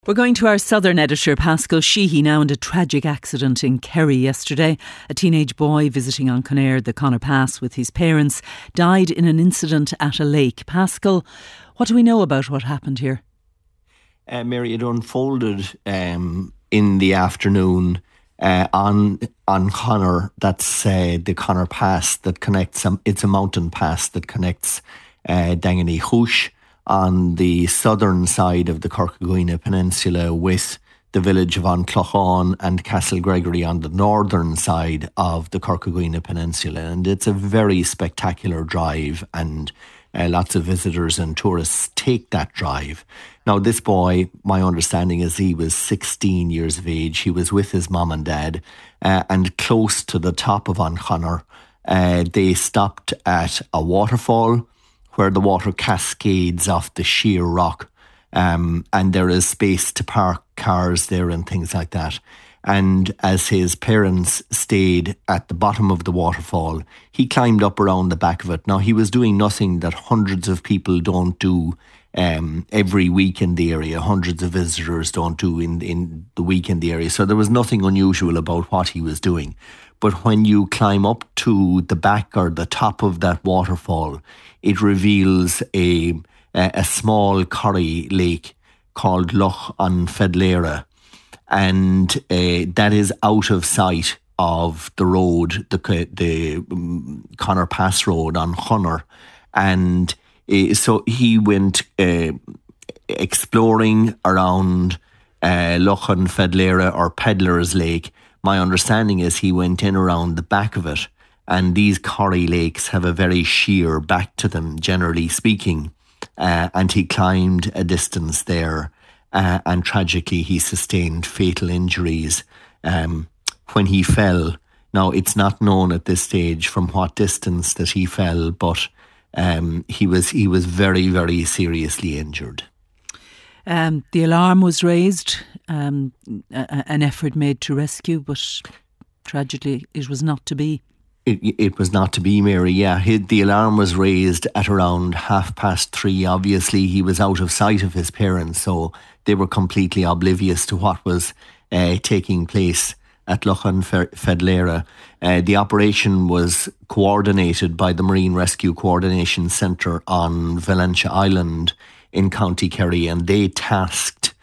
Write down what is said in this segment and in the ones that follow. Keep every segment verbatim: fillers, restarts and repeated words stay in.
We're going to our southern editor, Paschal Sheehy, now in a tragic accident in Kerry yesterday. A teenage boy visiting on Conair, the Conor Pass, with his parents, died in an incident at a lake. Paschal, what do we know about what happened here? Uh, Mary, it unfolded um, in the afternoon uh, on on Conor. That's uh, the Conor Pass that connects. Um, it's a mountain pass that connects uh, Dangany Hoosh on the southern side of the Corcaigüina Peninsula with the village of Anclochán and Castle Gregory on the northern side of the Corcaigüina Peninsula. And it's a very spectacular drive, and uh, lots of visitors and tourists take that drive. Now, this boy, my understanding is he was sixteen years of age. He was with his mum and dad, uh, and close to the top of Anclochán, uh, they stopped at a waterfall where the water cascades off the sheer rock, um, and there is space to park cars there and things like that. And as his parents stayed at the bottom of the waterfall, he climbed up around the back of it. Now, he was doing nothing that hundreds of people don't do um, every week in the area. Hundreds of visitors don't do in, in the week in the area. So there was nothing unusual about what he was doing. But when you climb up to the back or the top of that waterfall, it reveals a a small corrie lake called Loch an Fedlera, and uh, that is out of sight of the road, the the um, Conor Pass Road on Chonor. And uh, so he went uh, exploring around uh, Loch an Fedlera, or Peddler's Lake. My understanding is he went in around the back of it. And these corrie lakes have a very sheer back to them, generally speaking. Uh, and he climbed a distance there, uh, and tragically he sustained fatal injuries um, when he fell. Now, it's not known at this stage from what distance that he fell, but um, he was he was very, very seriously injured. Um, the alarm was raised, um, a, an effort made to rescue, but tragically it was not to be. It, it was not to be, Mary, yeah. He, the alarm was raised at around half past three. Obviously, he was out of sight of his parents, so they were completely oblivious to what was uh, taking place at Loch an Fedlera. Uh, the operation was coordinated by the Marine Rescue Coordination Centre on Valentia Island in County Kerry, and they tasked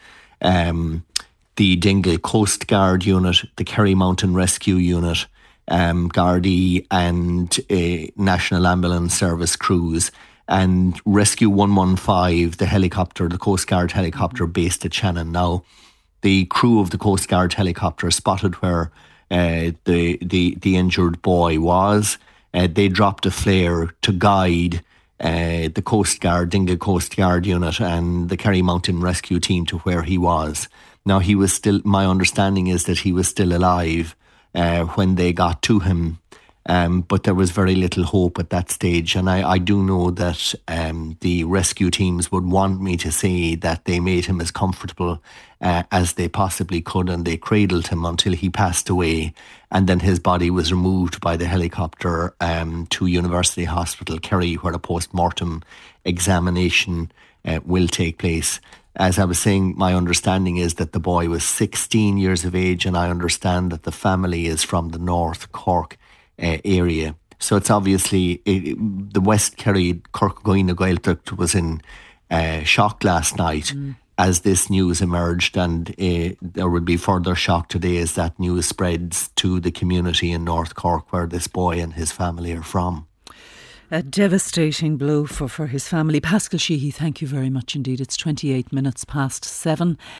um, the Dingle Coast Guard Unit, the Kerry Mountain Rescue Unit, Um, Gardaí and uh, National Ambulance Service crews, and Rescue one one five, the helicopter, the Coast Guard helicopter based at Shannon. Now, the crew of the Coast Guard helicopter spotted where uh, the, the, the injured boy was. Uh, they dropped a flare to guide uh, the Coast Guard, Dingle Coast Guard Unit and the Kerry Mountain Rescue Team to where he was. Now, he was still, my understanding is that he was still alive Uh, when they got to him, um, but there was very little hope at that stage. And I, I do know that um, the rescue teams would want me to say that they made him as comfortable uh, as they possibly could, and they cradled him until he passed away, and then his body was removed by the helicopter um, to University Hospital Kerry, where a post-mortem examination uh, will take place. As I was saying, my understanding is that the boy was sixteen years of age, and I understand that the family is from the North Cork uh, area. So it's obviously, it, the West Kerry Corcaigüina Gaeltacht was in uh, shock last night mm. as this news emerged, and uh, there will be further shock today as that news spreads to the community in North Cork where this boy and his family are from. A devastating blow for, for his family. Paschal Sheehy, thank you very much indeed. It's twenty-eight minutes past seven.